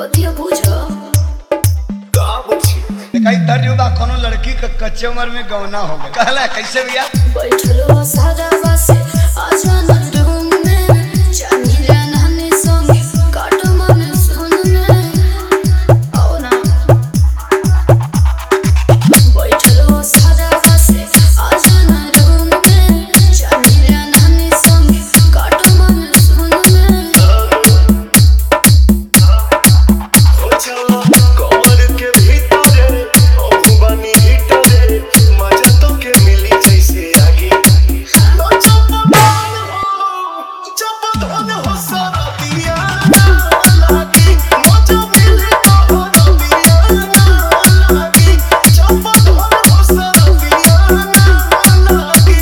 बतिया बुझा का बुझी कई तजुर्बा कोनो लड़की का कच्चे उम्र में गौना हो गया कहला कैसे भैया बैठलो सादा बासे आजा न रूम में जानी रे नहने संगे काटो मन सुन में आओ ना बैठलो सादा बासे आजा न रूम में जानी रे नहने संगे काटो मन सुन में हो चला कमर के भीतर ओ बनी हिटर मजा तो के मिली जैसे आगे तो चपन हो सारा दिया लागी मजा मिले तो दिया लागी चपन हो सारा दिया लागी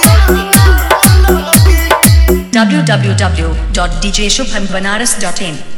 www.djshubhambanaras.in